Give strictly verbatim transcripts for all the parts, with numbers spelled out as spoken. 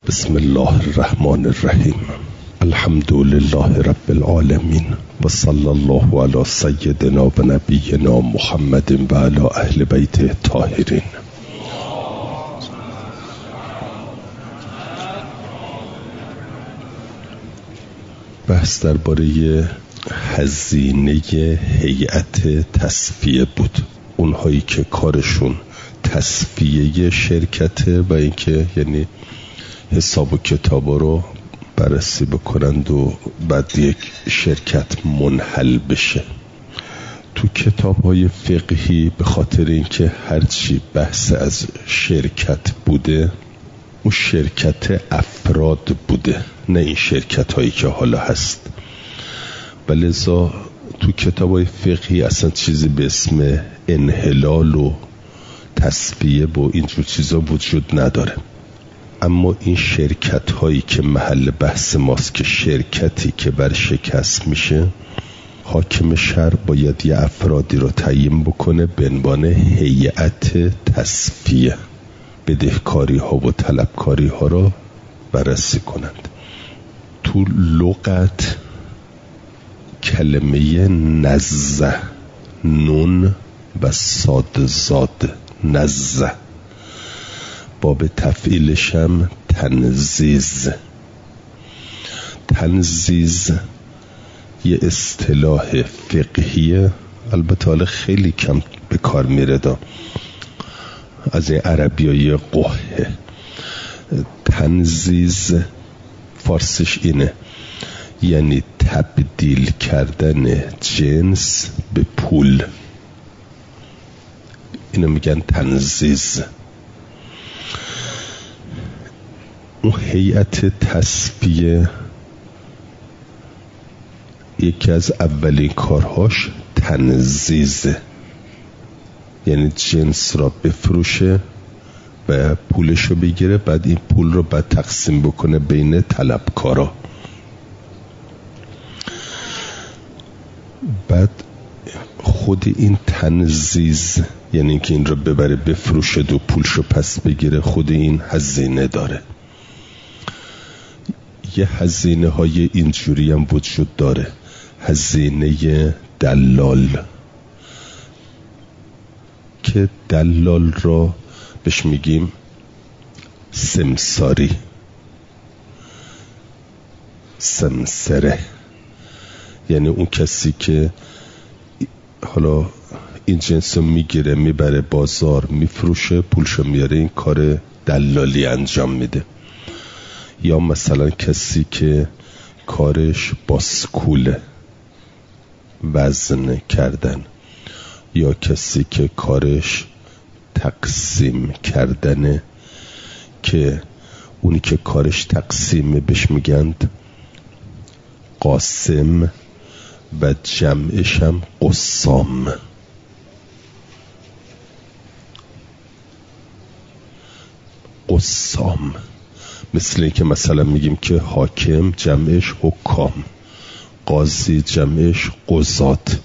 بسم الله الرحمن الرحیم. الحمد لله رب العالمین و صلی الله علی سیدنا و نبینا محمد و علی اهل بیت الطاهرین. بحث درباره هزینه هیئت تصفیه بود، اونهایی که کارشون تصفیه شرکته و اینکه یعنی حساب و کتابا رو بررسی بکنند و بعد یک شرکت منحل بشه. تو کتاب‌های فقهی به خاطر اینکه هرچی بحث از شرکت بوده اون شرکت افراد بوده، نه این شرکت هایی که حالا هست، و لذا تو کتاب‌های فقهی اصلا چیزی به اسم انحلال و تصفیه و اینجور چیزا وجود نداره. اما این شرکت هایی که محل بحث ماست که شرکتی که بر شکست میشه، حاکم شهر باید یه افرادی رو تعیین بکنه به عنوان هیئت تصفیه، بدهکاری ها و طلبکاری ها رو بررسی کنند. تو لغت کلمه نزه، نون و صاد زاد، نزه، باب تفعیلش هم تنزیز. تنزیز یه اصطلاح فقهیه، البته حالا خیلی کم به کار میره دا، از این عربیای قهه. تنزیز فارسیش اینه، یعنی تبدیل کردن جنس به پول، اینو میگن تنزیز. اون هیئت تصفیه یکی از اولین کارهاش تنزیزه، یعنی جنس را بفروشه و پولشو بگیره، بعد این پول رو بعد تقسیم بکنه بین طلبکارا. بعد خود این تنزیز، یعنی که این رو ببره بفروشه و پولشو پس بگیره، خود این هزینه داره. یه هزینه های اینجوری هم وجود داره، هزینه دلال، که دلال را بهش میگیم سمساری، سمسره، یعنی اون کسی که حالا این جنس رو میگیره میبره بازار میفروشه پولشو میاره، این کار دلالی انجام میده. یا مثلا کسی که کارش باسکوله، وزن کردن، یا کسی که کارش تقسیم کردنه، که اونی که کارش تقسیمه بهش میگند قاسم و جمعش هم قسام. قسام مثل این که مثلا میگیم که حاکم جمعش حکام، قاضی جمعش قضات.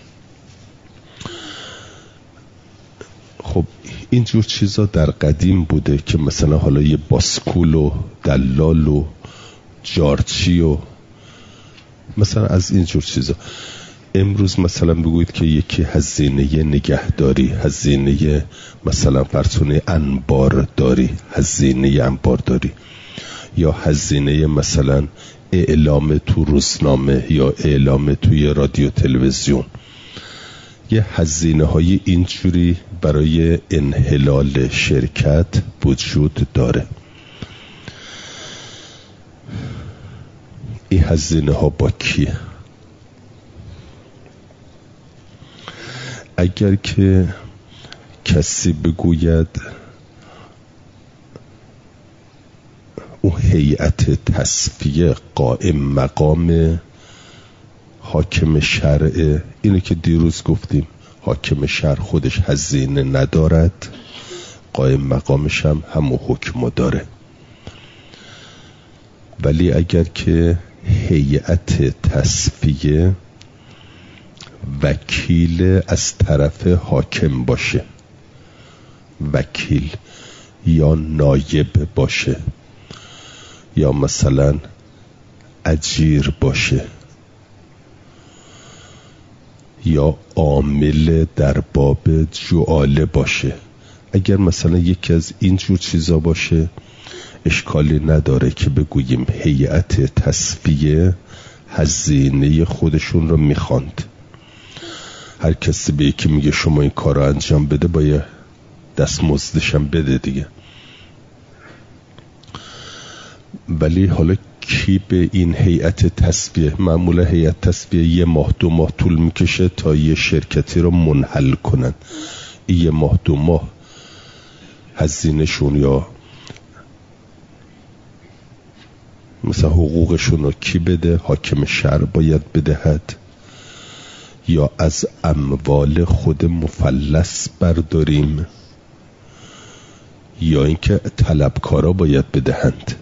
خب اینجور چیزا در قدیم بوده که مثلا حالا یه باسکول و دلال و جارچی و مثلا از اینجور چیزا. امروز مثلا بگوید که یکی هزینه نگهداری، هزینه مثلا فرسونه انبار داری، هزینه انبار داری، یا هزینه مثلا اعلام تو روزنامه یا اعلام توی رادیو تلویزیون. یه هزینه های اینجوری برای انحلال شرکت وجود داره. این هزینه ها با کیه؟ اگر که کسی بگوید اون هیئت تصفیه قائم مقام حاکم شرع، اینه که دیروز گفتیم حاکم شرع خودش هزینه ندارد، قائم مقامش هم همون حکم داره. ولی اگر که هیئت تصفیه وکیل از طرف حاکم باشه، وکیل یا نایب باشه، یا مثلا اجیر باشه یا عامل در باب جعاله باشه. اگر مثلا یکی از این جور چیزا باشه اشکالی نداره که بگوییم هیئت تصفیه هزینه خودشون رو میخواند. هر کسی به یکی میگه شما این کار رو انجام بده باید دستمزدشم بده دیگه. ولی حالا کی به این هیئت تصفیه، معمولا هیئت تصفیه یه ماه دو ماه طول میکشه تا یه شرکتی رو منحل کنن. یه ماه دو ماه هزینه‌شون یا مثلا حقوقشون رو کی بده؟ حاکم شهر باید بدهد یا از اموال خود مفلس برداریم یا اینکه طلبکارا باید بدهند.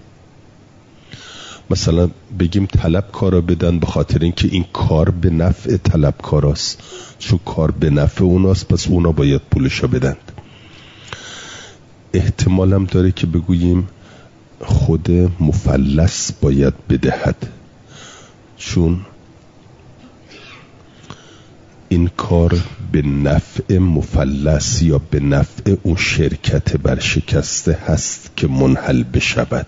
مثلا بگیم طلبکارا بدن به خاطر اینکه این کار به نفع طلبکاراست، چون کار به نفع اوناست پس اونا باید پولشو بدند. احتمالم داره که بگوییم خود مفلس باید بدهد، چون این کار به نفع مفلس یا به نفع اون شرکت برشکسته هست که منحل بشود.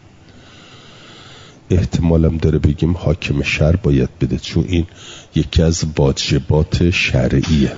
احتمالم داره بگیم حاکم شهر باید بده، چون این یکی از واجبات شرعیه.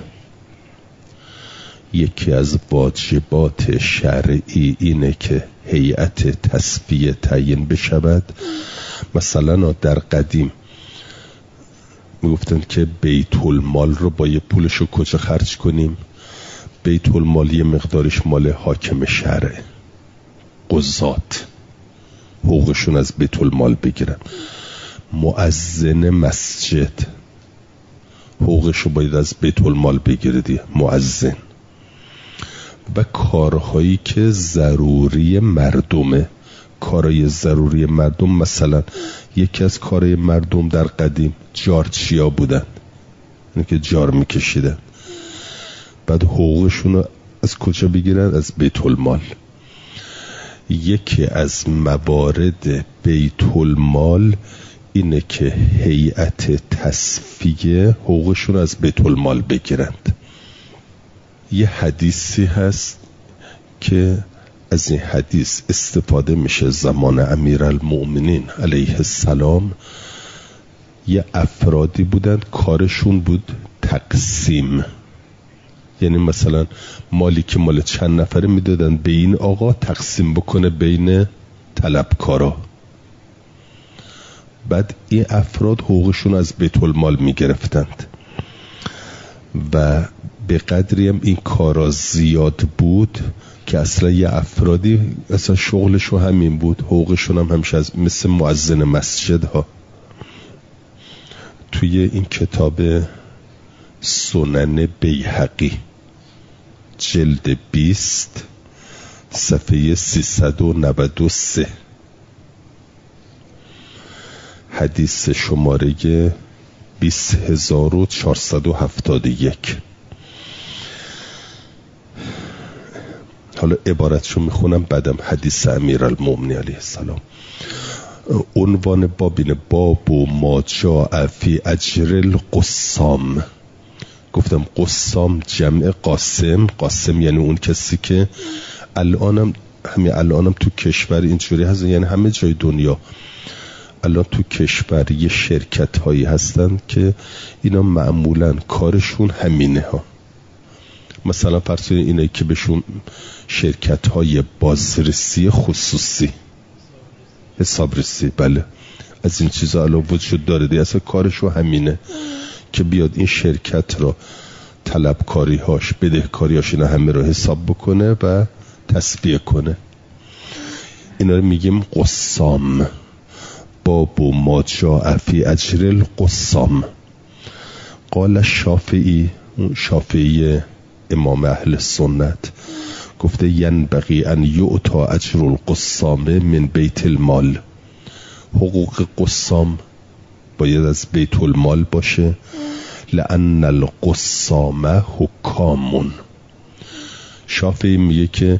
یکی از واجبات شرعی اینه که هیئت تصفیه تعیین بشود. مثلا در قدیم میگفتن که بیت المال رو با یه پولشو کجا خرج کنیم؟ بیت المال یه مقدارش مال حاکم شهره، قضات حقوقشون از بیت المال بگیرن. مؤذن مسجد حقوقشو باید از بیت المال بگیره دیگه، مؤذن. و کارهایی که ضروری مردمه، کارهای ضروری مردم، مثلا یکی از کارهای مردم در قدیم جارچیا بودن، اینه که جار میکشیدن، بعد حقوقشون رو از کجا بگیرن؟ از بیت المال. یکی از موارد بیت المال اینه که هیئت تصفیه حقوقشون از بیت المال بگیرند. یه حدیثی هست که از این حدیث استفاده میشه زمان امیرالمؤمنین علیه السلام. یه افرادی بودند کارشون بود تقسیم، یعنی مثلا مالی که مال چند نفره میدادن به این آقا تقسیم بکنه بین طلبکارا. بعد این افراد حقوقشون از بیت المال میگرفتند و به قدری هم این کارا زیاد بود که اصلا یه افرادی اصلا شغلشو همین بود، حقوقشون هم همیشه از مثل مؤذن مسجد ها. توی این کتاب سنن بیهقی جلد بیست صفحه سیصد و نود و سه حدیث شماره بیست هزار و چهارصد و هفتاد و یک. حالا عبارتشو میخونم بعدم حدیث امیرالمؤمنین علیه السلام. عنوان باب اینه باب و ما جاء فی اجر القسام. گفتم قسام جمع قاسم، قاسم یعنی اون کسی که الانم همین الانم تو کشور اینجوری هست، یعنی همه جای دنیا الان تو کشور یه شرکت هایی هستن که اینا معمولا کارشون همینه ها. مثلا فرض کنید اینه که بهشون شرکت های بازرسی خصوصی، حسابرسی، بله از این چیزا الان وجود داره دیگه. اصلا کارشو همینه که بیاد این شرکت رو طلبکاری هاش بدهکاری هاش اینا همه رو حساب بکنه و تصفیه کنه. اینا رو میگیم قسام. باب ما جاء فی اجر القسام. قال شافعی، شافعی امام اهل سنت گفته ینبغی ان یعطا اجر القسام من بیت المال. حقوق قسام باید از بیت المال باشه. لأن القسام حکامون. شافعی میگه که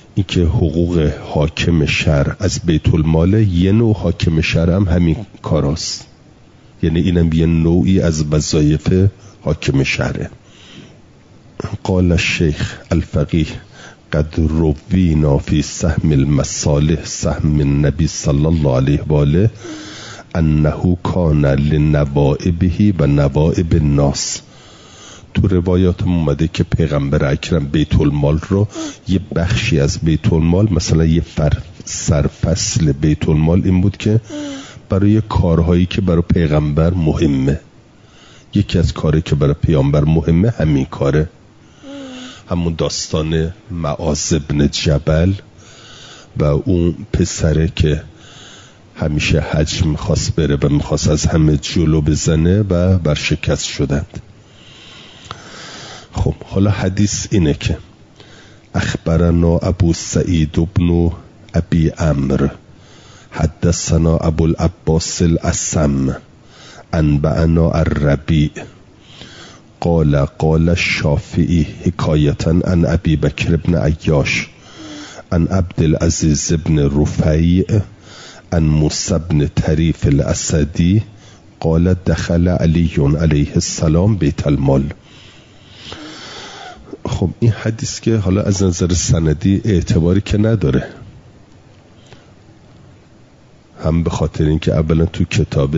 این که حقوق حاکم شهر از بیت المال، یه نوع حاکم شهر هم همین کاراست، یعنی اینم یه نوعی از وظایف حاکم شهره. قال الشیخ الفقیه قد روینا فی سهم المصالح سهم النبی صلی الله علیه و آله انه کان لنوائبه و نوائب الناس. تو روایات اومده که پیغمبر اکرم بیت المال رو، یه بخشی از بیت المال، مثلا یه سرفصل بیت المال این بود که برای کارهایی که برای پیغمبر مهمه، یکی از کاری که برای پیامبر مهمه همین کاره. همون داستان معاذ بن جبل و اون پسره که همیشه حج میخواست بره و میخواست از همه جلو بزنه و برشکست شدند. خب حالا حدیث اینه که اخبرنا ابو سعید بن ابی عمرو حدثنا ابو العباس الاسم انبأنا الربیع قال قال الشافعی حکایتا عن ابی بکر بن عیاش عن عبدالعزیز بن رفیع عن موسی بن طریف الاسدی قال دخل علی علیه السلام بیت المال. خب این حدیث که حالا از نظر سندی اعتباری که نداره، هم به خاطر اینکه اولا تو کتاب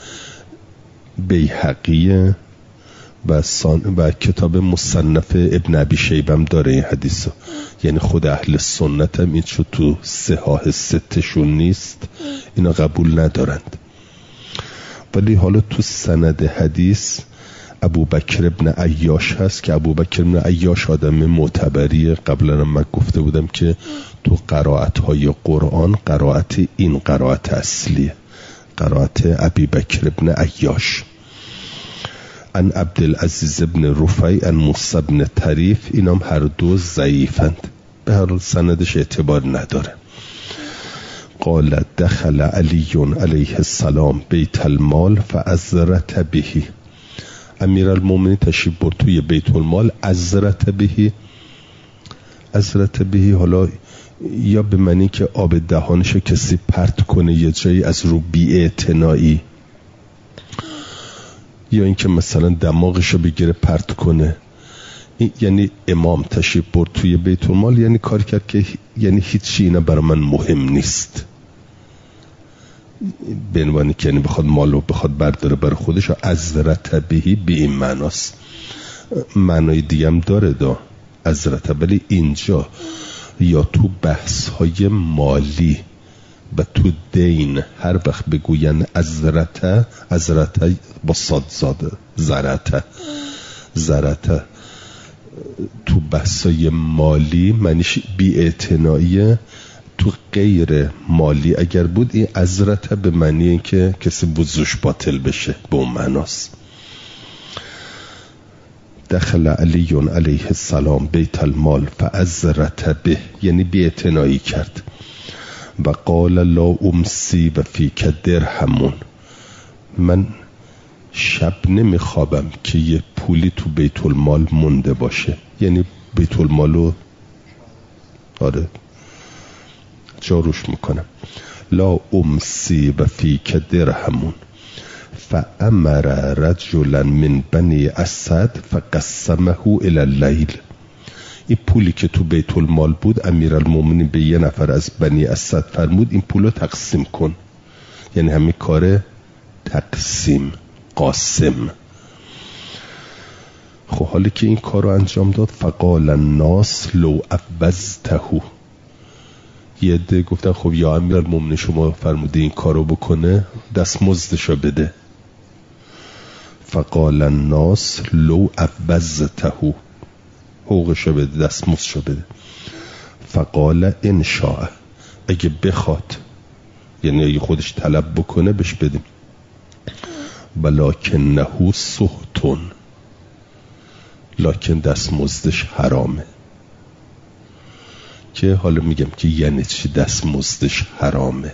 بیهقیه و, و کتاب مصنف ابن ابی شیبه هم داره این حدیثو، یعنی خود اهل سنت هم این شد تو صحاح ستشون نیست، اینا قبول ندارند. ولی حالا تو سند حدیث ابو بکر ابن عیاش هست که ابو بکر ابن عیاش آدم معتبریه. قبلا من گفته بودم که تو قرائت های قرآن قرائت این قرائت اصلیه، قرائت ابی بکر ابن عیاش. ان عبدالعزیز ابن رفیع ان موسی ابن طریف، اینام هر دو ضعیفند، به هر حال سندش اعتبار نداره. قال دخل علی علیه السلام بیت المال فازرت بهی، امیر المومنین تشریف برد توی بیت المال. ازرت بهی، ازرت بهی حالا یا به معنی که آب دهانشو کسی پرت کنه یه جایی از رو بی‌اعتنایی، یا اینکه مثلا دماغشو بگیره پرت کنه. این یعنی امام تشریف برد توی بیت المال، یعنی کار کرد که یعنی هیچی اینا برای من مهم نیست، به عنوانی که یعنی بخواد مالو بخواد برداره برای خودش. ازرت بهی به این معناست، معنای دیگه هم داره دا ازرت، ولی اینجا یا تو بحث های مالی و تو دین هر وقت بگوین ازرت، ازرت با صاد زاده، زرت زرت تو بحث های مالی معنیش بی‌اعتنایی. تو غیر مالی اگر بود این ازرت به معنی این که کسی وضوش باطل بشه، به اون معناست. دخل علی علیه السلام بیت المال فازرت به، یعنی بی‌اعتنایی کرد. و قال لا امسی و فیک درهمون، من شب نمیخوابم که یه پولی تو بیت المال مونده باشه، یعنی بیت المالو آره جاروش میکنم. لا امسی و فیک درهمون فامر رجلا من بنی اسد فقسمه الى اللیل. این پولی که تو بیت المال بود امیرالمومنین به یه نفر از بنی اسد فرمود این پولو تقسیم کن، یعنی همین کار تقسیم قاسم. خب حالی که این کار رو انجام داد فقال الناس لو عوضته، یه عده گفتن خب یا امیرالمومنین شما فرموده این کارو بکنه دستمزدشو بده. فقال الناس لو عوضته، حقوقشو بده، دستمزدشو بده. فقال ان شاء، اگه بخواد، یعنی اگه خودش طلب بکنه بهش بدیم. ولکنه سحتون، لکن دستمزدش حرامه. که حالا میگم که یعنی چی دستمزدش حرامه؟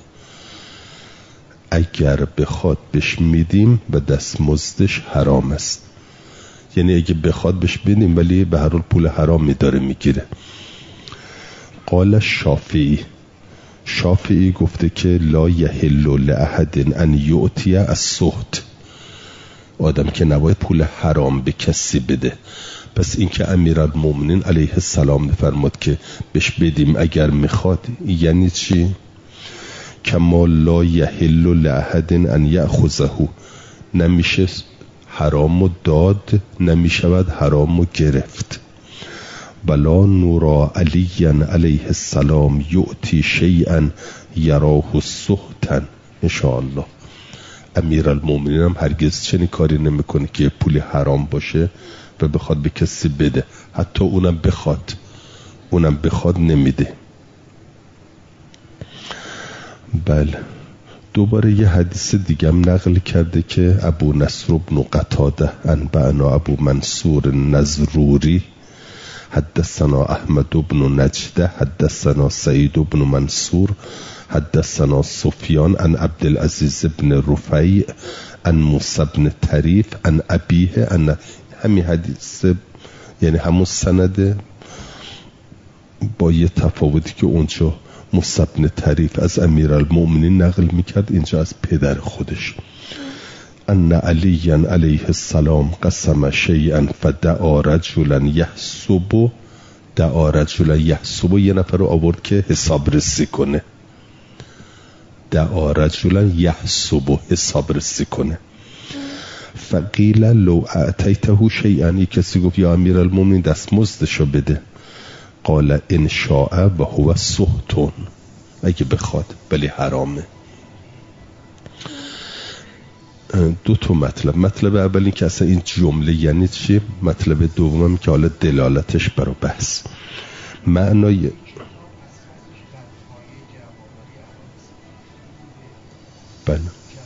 اگر بخواد بهش میدیم و دستمزدش حرام است، یعنی اگه بخواد بهش بدیم ولی به هر حال پول حرام میداره میگیره. قال شافعی، شافعی گفته که لا یحل لأحد ان یعطی السحت، آدم که نباید پول حرام به کسی بده. پس این که امیرالمومنین علیه السلام میفرماد که بهش بدیم اگر میخواد، یعنی چی؟ کما لا یحل لأحد ان یأخذه، نمیشه حرامو داد، نمیشود حرامو گرفت. بلا نورا علی علیه السلام یعطی شیئا یراه سحتا انشاءالله. امیرالمومنین هم هرگز چنین کاری نمیکنه که پولی حرام باشه و بخواد به کسی بده، حتی اونم بخواد اونم بخواد نمیده. بله. دوباره یه حدیث دیگه هم نقل کرده که ابو نصر بن قتاده انبأنا ابو منصور النزروری حدثنا احمد بن نجده حدثنا سعید بن منصور حدثنا سفیان عن عبدالعزیز بن رفیع عن موسی بن طریف عن ابیه، عن همین حدیث، یعنی همون سند با یه تفاوتی که اونجا موسی بن طریف از امیرالمومنین نقل میکرد، اینجا از پدر خودش. ان علی علیه السلام قسم شیئا فدعا رجلا یحسب، دعا رجلا یحسب، یه نفر رو آورد که حساب رسی کنه، دعا رجلا یحسب، حساب رسی کنه. فقیل لو اعطیته شیئا، کسی گفت یا امیرالمومنین دستمزدشو بده. قال ان شاء و هو سحت، اگه بخواد ولی حرامه. دو تا مطلب. مطلب اولی که اصلا این جمله یعنی چی، مطلب دومم که حالا دلالتش برای بحث معنای بله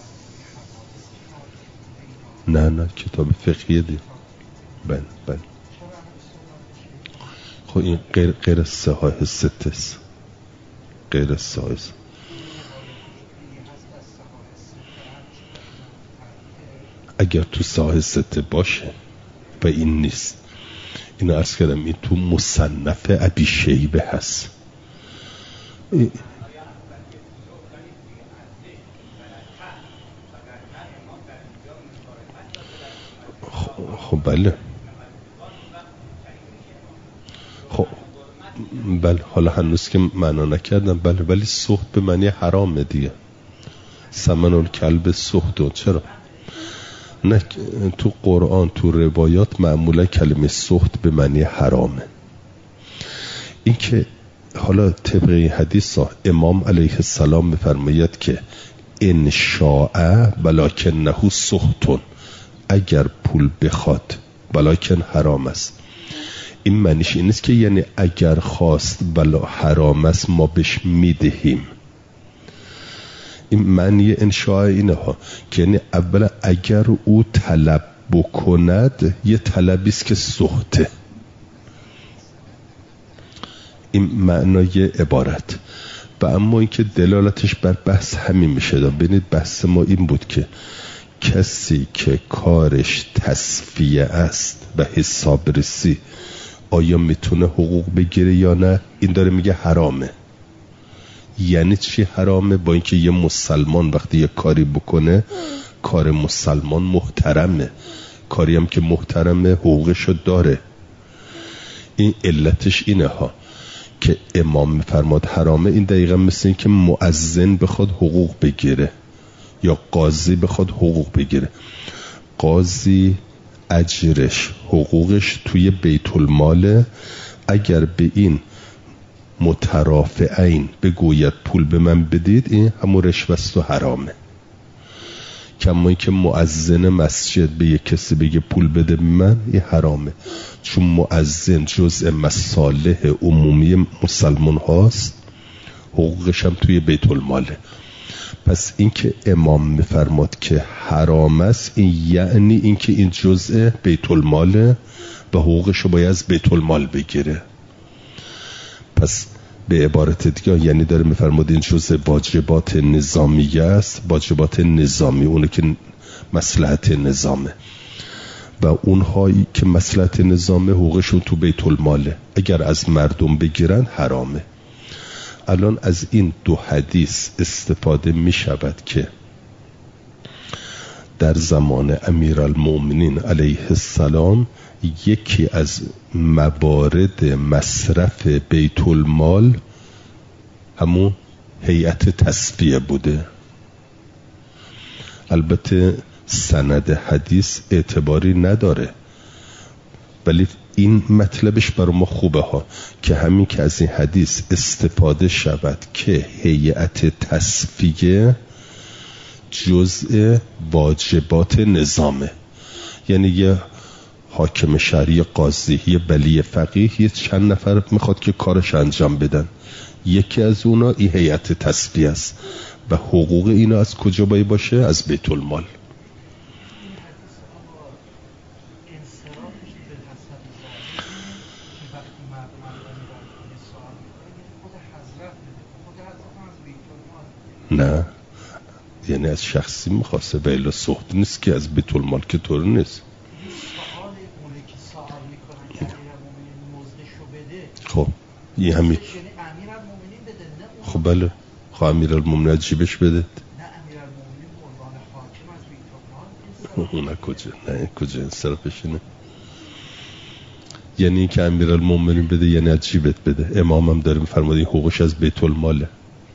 نه نه کتاب فقهیه دی. بله بله. خب این غیر غیر صحاح سته است، غیر صحاح است. اگر تو صحاح سته باشه و این نیست، اینو عرض کردم این تو مصنف ابی شیبه هست. خب بله خب بله، حالا هنوز که معنا نکردم. بله ولی سحت به معنی حرامه دیگه، ثمن الکلب سحت. چرا نه؟ تو قرآن تو روایات معمولا کلمه سحت به معنی حرامه. این که حالا طبق این حدیث ها امام علیه السلام میفرماید که ان شاء ولکنه سحت، اگر پول بخواد ولکن حرام است. این معنیش این است که یعنی اگر خواست ولی حرام است ما بهش میدهیم. این معنی انشاء اینه ها که یعنی اولا اگر او طلب بکند یه طلبی است که سحته. این معنای عبارت. و اما این که دلالتش بر بحث همین میشه. ببینید بحث ما این بود که کسی که کارش تصفیه است و حساب رسی آیا میتونه حقوق بگیره یا نه؟ این داره میگه حرامه. یعنی چی حرامه؟ با اینکه یه مسلمان وقتی یه کاری بکنه کار مسلمان محترمه، کاری هم که محترمه حقوقشو داره. این علتش اینه ها که امام میفرماد حرامه. این دقیقا مثل این که مؤذن بخواد حقوق بگیره یا قاضی بخواد حقوق بگیره. قاضی اجرش حقوقش توی بیت المال، اگر به این مترافعین بگوید پول به من بدید این همون رشوه و حرامه. کما که مؤذن مسجد به یک کسی بگه پول بده به من این حرامه، چون مؤذن جزء مصالح عمومی مسلمان هاست، حقوقش هم توی بیت الماله. پس این که امام میفرماد که حرام است این یعنی این که این جزء بیت الماله و حقوقش رو باید از بیت المال بگیره. پس به عبارت دیگه یعنی داره میفرماد این جزء واجبات نظامیه است، واجبات نظامی، اونه که مصلحت نظامه و اونهایی که مصلحت نظامه حقوقشون تو بیت الماله، اگر از مردم بگیرن حرامه. الان از این دو حدیث استفاده می شود که در زمان امیرالمؤمنین علیه السلام یکی از موارد مصرف بیت المال همون هیئت تصفیه بوده. البته سند حدیث اعتباری نداره، ولی این مطلبش برای ما خوبه ها که همین که از این حدیث استفاده شود که هیئت تصفیه جزء واجبات نظامه. یعنی یه حاکم شهری، قاضی، یه ولی فقیه، یه چند نفر میخواد که کارش انجام بدن، یکی از اونا این هیئت تصفیه است و حقوق اینا از کجا باید باشه؟ از بیت المال. نه، یعنی از شخصی میخواسته و الا سخت نیست که از بیت المال که طور نیست. خب این همین خب بله خب امیرالمومنین از جیبش بده. اونه کجا؟ نه کجا انصرافش اینه؟ یعنی این که امیرالمومنین بده یعنی از جیبت بده. امام هم داره میفرماده این حقوقش از بیت الماله.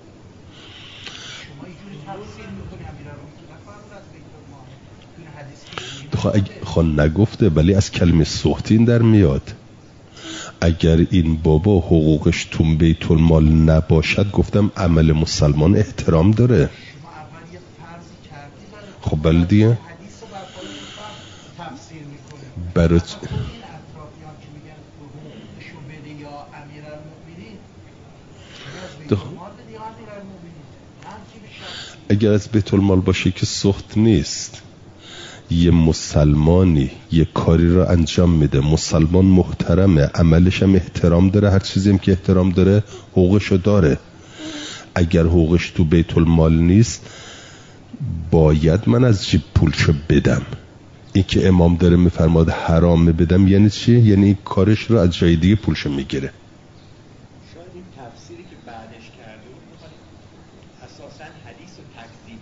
خب نگفته ولی از کلمه سختین در میاد. اگر این بابا حقوقش تو بیت المال نباشد، گفتم عمل مسلمان احترام داره. خب بله دیگه برای اگر از بیت المال باشه که سخت نیست. یه مسلمانی یه کاری رو انجام میده، مسلمان محترمه، عملش هم احترام داره، هر چیزی هم که احترام داره حقوقشو داره. اگر حقوقش تو بیت المال نیست باید من از جیب پولشو بدم. این که امام داره میفرماد حرامه بدم یعنی چی؟ یعنی این کارش رو از جای دیگه پولشو میگیره. شاید این تفسیری که بعدش کرده بود اساساً حدیث رو تکذیب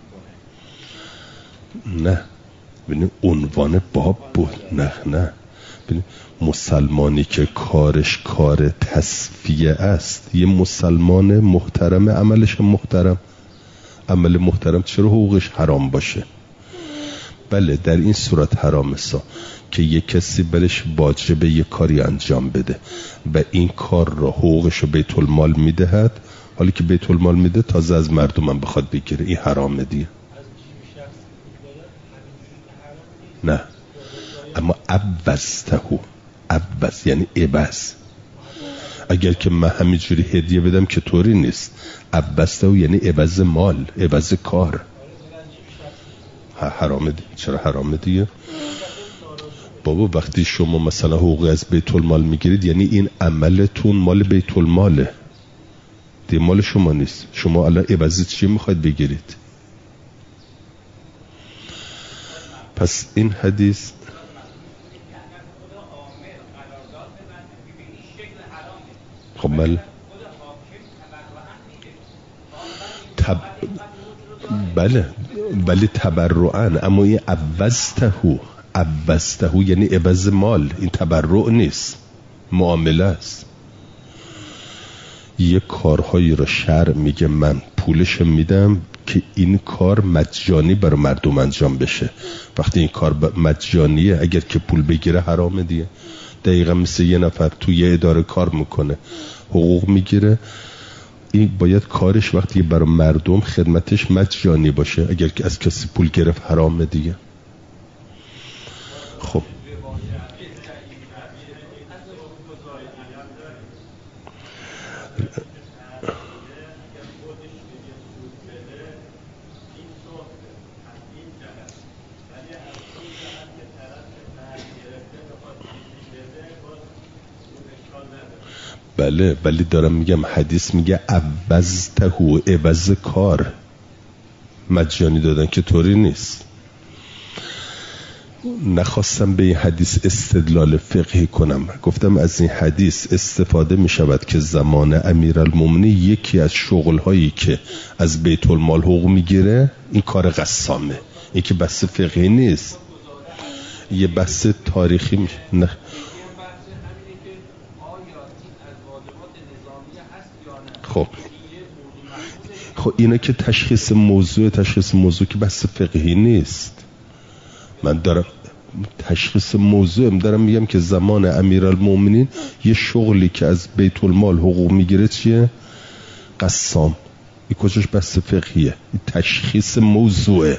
کنه. نه ببین عنوان باب بود. نه نه ببین مسلمانی که کارش کار تصفیه است، یه مسلمان محترم، عملش محترم. عمل محترم چرا حقوقش حرام باشه؟ بله در این صورت حرام است که یه کسی برش واجبه یه کاری انجام بده و این کار را حقوقش رو بیت المال میدهد، حالی که بیت المال میده تازه از مردم هم بخواد بگیره، این حرامه دیگه. نه اما عوضتهو، عوض یعنی عوض. اگر که من همینجوری هدیه بدم که طوری نیست. عوضتهو یعنی عوض مال، عوض کار. حرامه دیگه. چرا حرامه دیگه؟ بابا وقتی شما مثلا حقوق از بیت المال میگیرید یعنی این عملتون مال بیت الماله دیگه، مال شما نیست. شما الان عوضی چی میخواید بگیرید؟ پس این حدیث خب بله تب... بله ولی تبرعن، اما این عوضتهو، عوضتهو یعنی عوض مال، این تبرع نیست، معامله است. یه کارهایی را شرع میگه من پولش میدم که این کار مجانی برای مردم انجام بشه. وقتی این کار مجانیه اگر که پول بگیره حرامه دیگه. دقیقا مثل یه نفر تو یه اداره کار میکنه حقوق میگیره، این باید کارش وقتی برای مردم خدمتش مجانی باشه. اگر که از کسی پول گرفت حرامه دیگه. خب بله ولی دارم میگم حدیث میگه عوضتهو، عوض کار، مجانی دادن که طوری نیست. نخواستم به این حدیث استدلال فقهی کنم، گفتم از این حدیث استفاده می شود که زمان امیرالمومنین یکی از شغلهایی که از بیت المال حقوق میگیره این کار قسامه. این که بحث فقهی نیست، یه بحث تاریخی میشه. نه خب خب اینا که تشخیص موضوع تشخیص موضوع که بحث فقهی نیست. من دارم تشخیص موضوع دارم میگم که زمان امیرالمومنین یه شغلی که از بیت المال حقوق میگیره چیه؟ قسام. این کجاش بحث فقهیه؟ این تشخیص موضوعه.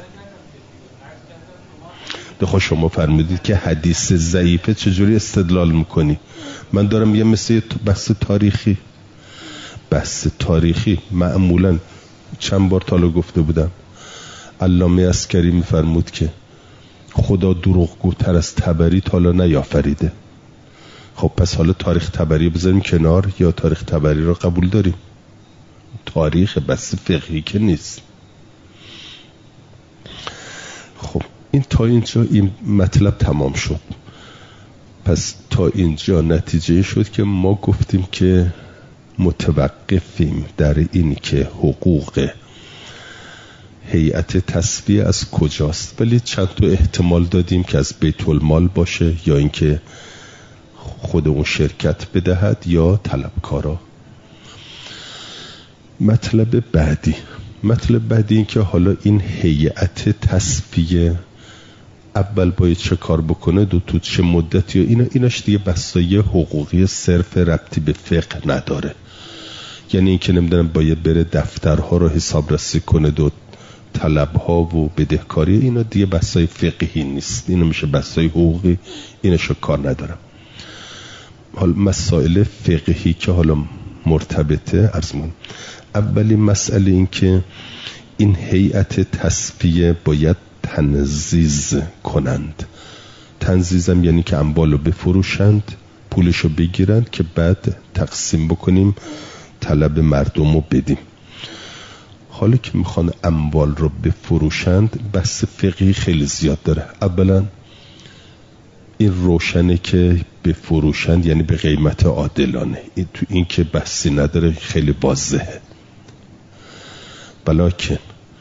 دخوا شما فرمودید که حدیث ضعیفه چجوری استدلال میکنی؟ من دارم میگم مثل بحث تاریخی. بحث تاریخی معمولا چند بار تالا گفته بودم، علامه عسکری میفرمود که خدا دروغگوتر از طبری تالا نیافریده. خب پس حالا تاریخ طبری بذاریم کنار یا تاریخ طبری رو قبول داریم؟ تاریخ بحث فقهی که نیست. خب این تا اینجا این مطلب تمام شد. پس تا اینجا نتیجه شد که ما گفتیم که متوقفیم در این که حقوق هیئت تصفیه از کجاست، ولی چند تا احتمال دادیم که از بیت المال باشه یا اینکه خود اون شرکت بدهد یا طلبکارا. مطلب بعدی مطلب بعدی این که حالا این هیئت تصفیه اول باید چه کار بکنه، دو تو چه مدت، یا اینا ایناش دیگه بحثای حقوقی صرف ربطی به فقه نداره. یعنی این که نمیدونم باید بره دفترها رو حساب رسی کنه، دو طلبها و بدهکاری، اینا دیگه بحثای فقهی نیست، اینا میشه بحثای حقوقی، ایناشو کار ندارم. حالا مسائل فقهی که حالا مرتبطه ارزمون، اولی مسئله این که این هیئت تصفیه باید تنزیز کنند. تنزیزم یعنی که اموالو بفروشند، پولشو بگیرند که بعد تقسیم بکنیم طلب مردم رو بدیم. حالا که میخوان اموال رو بفروشند بحث فقهی خیلی زیاد داره. اولا این روشنه که بفروشند یعنی به قیمت عادلانه، این تو این که بحثی نداره، خیلی واضحه. بلکه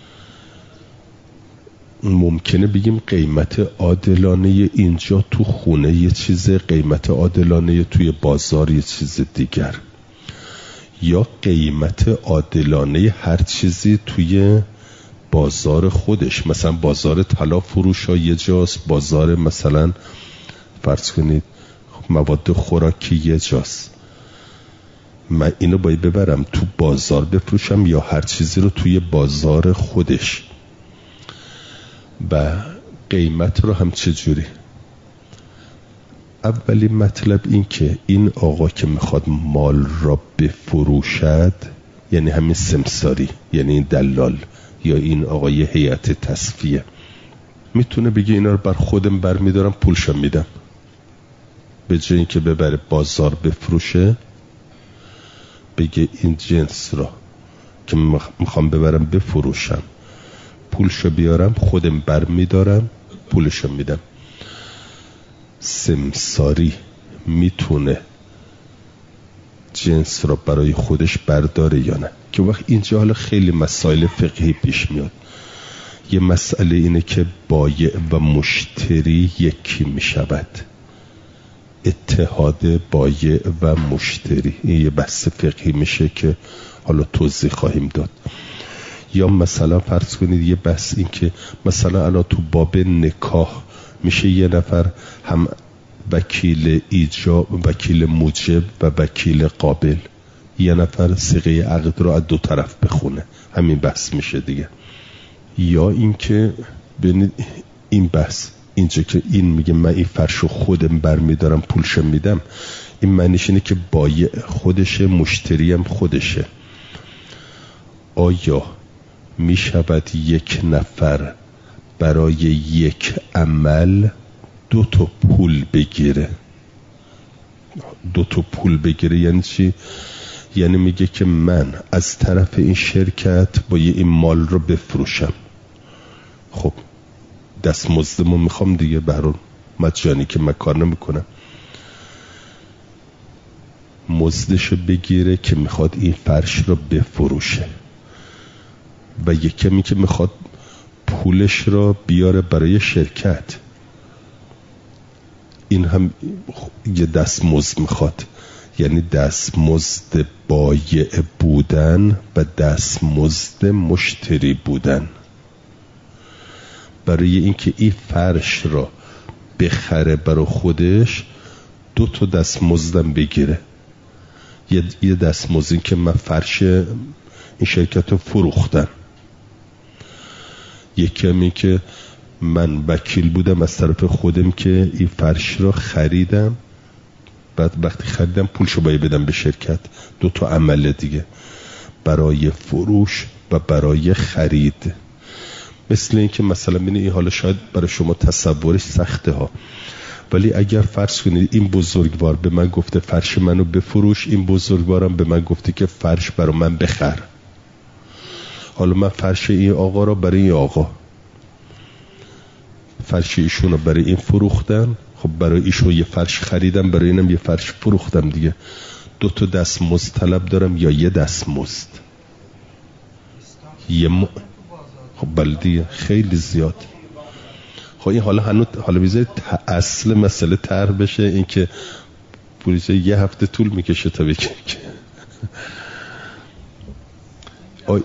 ممکنه بگیم قیمت عادلانه اینجا تو خونه یه چیز، قیمت عادلانه توی بازار یه چیز دیگر، یا قیمت عادلانه هر چیزی توی بازار خودش. مثلا بازار طلا فروش ها یه جاست، بازار مثلا فرض کنید مواد خوراکی یه جاست. من اینو باید ببرم تو بازار بفروشم یا هر چیزی رو توی بازار خودش؟ و قیمت رو هم چجوری؟ اولی مطلب این که این آقا که میخواد مال را بفروشد، یعنی همین سمساری، یعنی این دلال یا این آقای هیئت تصفیه، میتونه بگه اینا رو بر خودم بر میدارم پولشم میدم، به جای این که ببره بازار بفروشه بگه این جنس را که میخوام ببرم بفروشم پولشو بیارم خودم بر میدارم پولشو میدم. سمساری میتونه جنس را برای خودش برداره یا نه؟ که وقت اینجا حالا خیلی مسائل فقهی پیش میاد. یه مسئله اینه که بایع و مشتری یکی میشود، اتحاد بایع و مشتری، این یه بحث فقهی میشه که حالا توضیح خواهیم داد. یا مثلا فرض کنید یه بحث این که مثلا الان تو باب نکاح میشه یه نفر هم وکیل ایجاب، وکیل موجب و وکیل قابل، یه نفر صیغه عقد رو از دو طرف بخونه، همین بحث میشه دیگه. یا این که ببینید این بحث اینجا که این میگه من این فرشو خودم برمیدارم پولشم میدم، این معنیش اینه که بایع خودشه مشتری هم خودشه. آیا میشود یک نفر برای یک عمل دو تا پول بگیره؟ دو تا پول بگیره یعنی چی؟ یعنی میگه که من از طرف این شرکت باید این مال رو بفروشم، خب دستمزدمو میخوام دیگه، برام مجانی که من کار نمیکنم، مزدشو بگیره که میخواد این فرش رو بفروشه و یکمی که میخواد پولش رو بیاره برای شرکت. این هم یه دستمزد میخواد، یعنی دستمزد بایع بودن و دستمزد مشتری بودن. برای اینکه این فرش را بخره برای خودش دو تا دستمزدم بگیره. یه دستمزد این که من فرش این شرکت رو فروختم، یکی همی که من وکیل بودم از طرف خودم که این فرش را خریدم، بعد وقتی خریدم پولشو باید بدم به شرکت. دو تا عمل دیگه، برای فروش و برای خرید. مثل این که مثلا بینه این حالا شاید برای شما تصورش سخته ها، ولی اگر فرض کنید این بزرگوار به من گفته فرش منو بفروش، این بزرگوارم به من گفته که فرش برای من بخر. حالا من فرش این آقا را برای این آقا، فرش ایشون رو برای این فروختم، خب برای ایشون یه فرش خریدم، برای اینم یه فرش فروختم دیگه. دو تا دستمزد طلب دارم یا یه دستمزد؟ یه م... خب بلدیه خیلی زیاد. خب این حالا هنوز حالا بیزه اصل مسئله طرح بشه، این که پولیسه یه هفته طول میکشه تا بگه که آی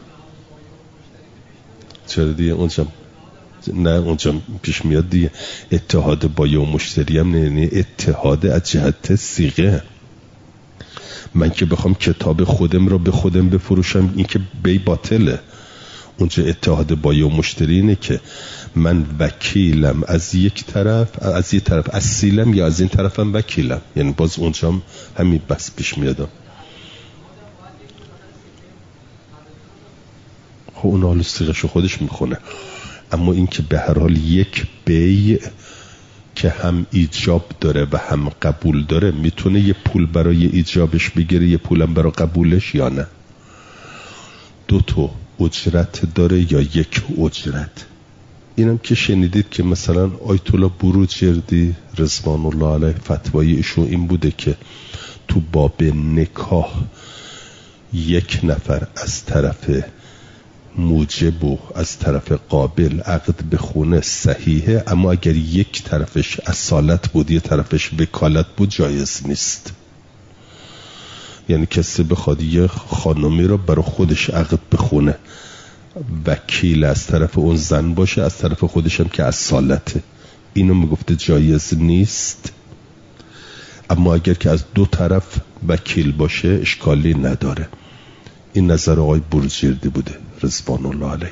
چرا دیگه اونجا نه اونجا پیش میاد دیگه. اتحاد بایع و مشتری هم نه، اتحاد از جهت صیغه. من که بخوام کتاب خودم رو به خودم بفروشم این که بی باطله. اونجا اتحاد بایع و مشتری اینه که من وکیلم از یک طرف، از یک طرف اصیلم یا از این طرفم وکیلم، یعنی باز اونجا هم همین بس پیش میادم. خب اون حال صیغه‌شو خودش میخونه، اما این که به هر حال یک بیع که هم ایجاب داره و هم قبول داره، میتونه یه پول برای ایجابش بگیره یه پولم برای قبولش یا نه؟ دو تا اجرت داره یا یک اجرت؟ اینم که شنیدید که مثلا آیت الله بروجردی رضوان الله علیه فتوای ایشون این بوده که تو باب نکاح یک نفر از طرف موجب و از طرف قابل عقد بخونه صحیحه، اما اگر یک طرفش اصالت بود یه طرفش وکالت بود جایز نیست. یعنی کسی بخواد یه خانمی رو برای خودش عقد بخونه، وکیل از طرف اون زن باشه، از طرف خودش هم که اصالته، اینو میگفته جایز نیست. اما اگر که از دو طرف وکیل باشه اشکالی نداره. این نظر آقای بروجردی بوده رضوان الله علیه.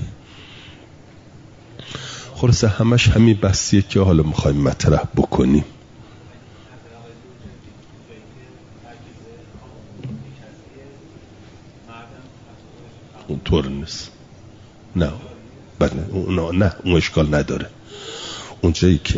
خلاصه همش همین بحثیه که حالا میخوایم مطرح بکنیم. اونطور نیست، نه بله اون نه اون اشکال نداره. اونجایی که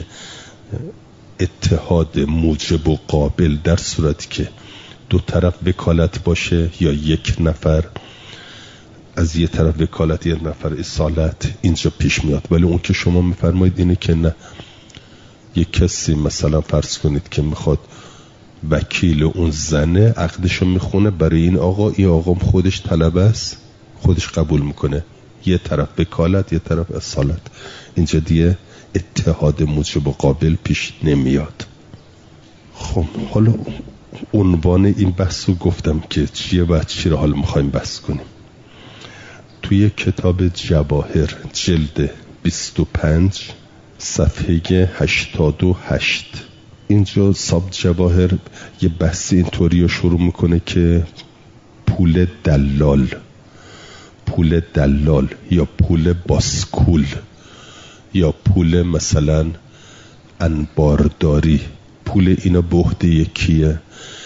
اتحاد موجب و قابل در صورتی که دو طرف وکالت باشه یا یک نفر از یه طرف وکالت یه نفر اصالت، اینجا پیش میاد. ولی اون که شما میفرمایید اینه که نه، یک کسی مثلا فرض کنید که میخواد وکیل اون زنه عقدشو میخونه برای این آقا، این آقا خودش طلبه است، خودش قبول میکنه، یه طرف وکالت یه طرف اصالت، اینجا دیگه اتحاد موجب و قابل پیش نمیاد. خب حالا عنوان این بحث رو گفتم که چیه و چی رو حالا میخوایم بحث کنیم. توی کتاب جواهر جلد بیست و پنج صفحه هشتاد و هشت اینجا صاحب جواهر یه بحث اینطوری رو شروع میکنه که پول دلال، پول دلال یا پول باسکول یا پول مثلا انبارداری، پول اینا به عهده یکیه.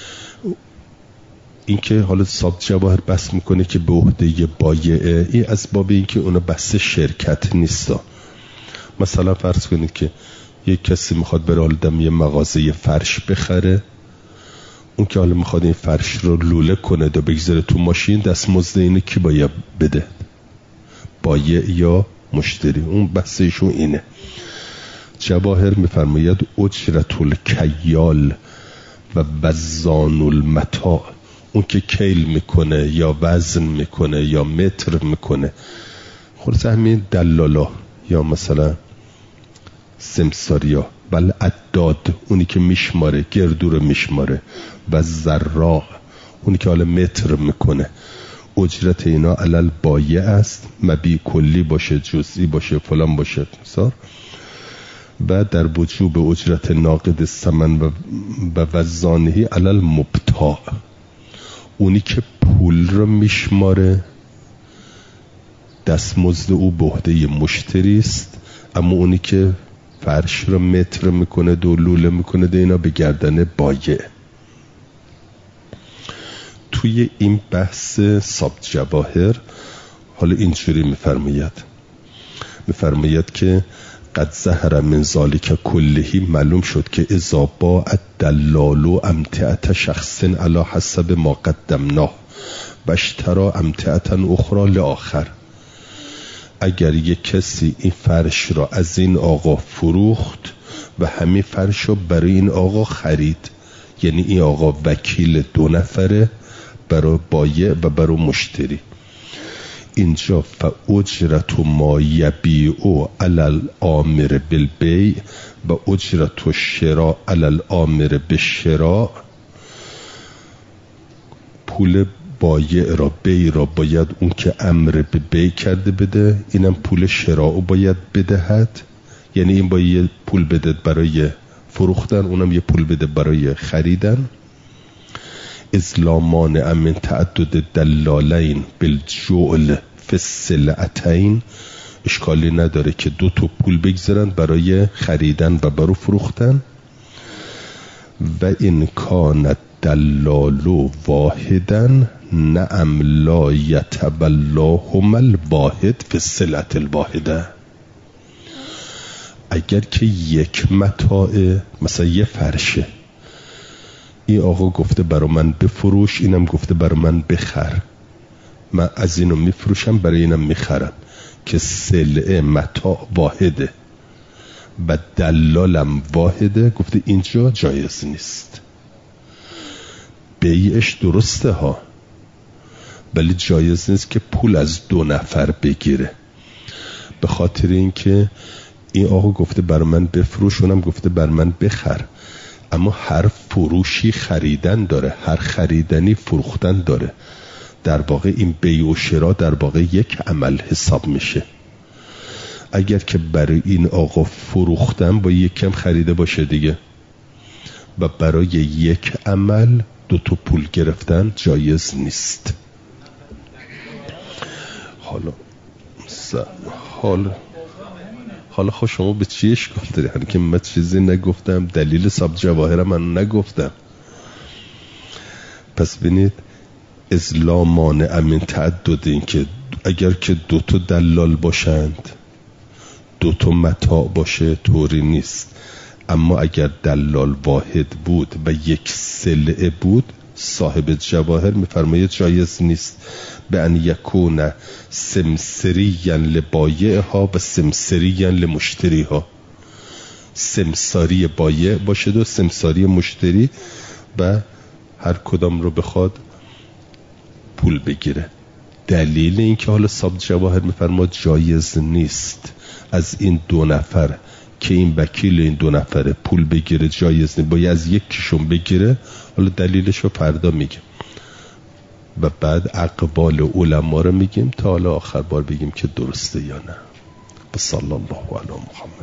این که حالا صاحب جواهر بحث میکنه که به عهده بایعه، این از باب این که اونا بحث شرکت نیستا. مثلا فرض کنید که یک کسی میخواد بره آدم یه مغازه یه فرش بخره، اون که حالا میخواد این فرش رو لوله کنه و بگذاره تو ماشین، دستمزد اینو کی باید بده؟ بایع یا مشتری. اون بحثشون اینه. جواهر میفرماید اجرت الکیال و وزان المتاع، اون که کیل میکنه یا وزن میکنه یا متر میکنه، خلاص همین دلالا یا مثلا سمساریا، بل عداد اونی که میشماره، گردو رو میشماره، و زراع اونی که حالا متر میکنه. اجرت اینا علل بایع است، مبیع کلی باشه، جزئی باشه، فلان باشه مثلا. و در وجوب اجرت ناقد ثمن و و وزانهی علل مبتاع، اونی که پول رو میشماره دستمزد او به عهده مشتری است، اما اونی که فرش رو متر میکنه، دلوله میکنه، ده اینا به گردن بایع. توی این بحث سابت جواهر حالا اینجوری میفرماید میفرماید که قد ظهر من ذالک کلهی، معلوم شد که اذا باع الدلال امتعة شخص علی حسب ما قدمناه و اشتری امتعة اخرى لآخر، اگر یک کسی این فرش را از این آقا فروخت و همین فرش را برای این آقا خرید، یعنی این آقا وکیل دو نفره برای بایع و برای مشتری. اینجا فاجرت ما یبیع علی الامر بالبیع و اجرت الشراء علی الامر بالشراء، پول بایع را، بیع را باید اون که امر به بیع کرده بده، اینم پول شراء باید بدهد، یعنی این باید پول بده برای فروختن، اونم یه پول بده برای خریدن. ازلامان امن تعدد دلالین بالجعل فی السلعتین، اشکالی نداره که دو تا پول بگذارن برای خریدن و برای فروختن. و این کان دلال واحدا نعم لا یتبلاهم الواحد فی السلعة الواحده، اگر که یک متاع مثلا یه فرشه، این آقا گفته برای من بفروش، اینم گفته برای من بخر، من از اینو میفروشم برای اینم میخرم، که سلعه متاع واحده و دلالم واحده، گفته اینجا جایز نیست. بیعش درسته ها، ولی جایز نیست که پول از دو نفر بگیره، به خاطر اینکه این آقا گفته برای من بفروش، اونم گفته برای من بخر، اما هر فروشی خریدن داره، هر خریدنی فروختن داره. در واقع این بیع و شراء در واقع یک عمل حساب میشه. اگر که برای این آقا فروختن با یک کم خریده باشه دیگه، و برای یک عمل دو تا پول گرفتن جایز نیست. حالا حالا حالا خب شما به چی اشکال داری؟ هر که من چیزی نگفتم، دلیل سابت جواهر من نگفتم. پس ببینید ازلا مانع من تعدد، این که اگر که دو تا دلال باشند، دو تا متاع باشه، طوری نیست. اما اگر دلال واحد بود و یک سلعه بود، صاحب جواهر میفرماید جایز نیست به ان یکون سمسریاً لبایعها و سمسریاً لمشتریها، سمساری بایع باشد و سمساری مشتری، و هر کدام رو بخواد پول بگیره. دلیل این که حالا سابت جواهر میفرماید جایز نیست از این دو نفر که این وکیل این دو نفره پول بگیره، جایز نیست، باید از یکیشون بگیره. حالا دلیلش رو فردا میگم و بعد اقوال علما رو میگیم تا حالا آخر بار بگیم که درسته یا نه. صلی الله علی محمد.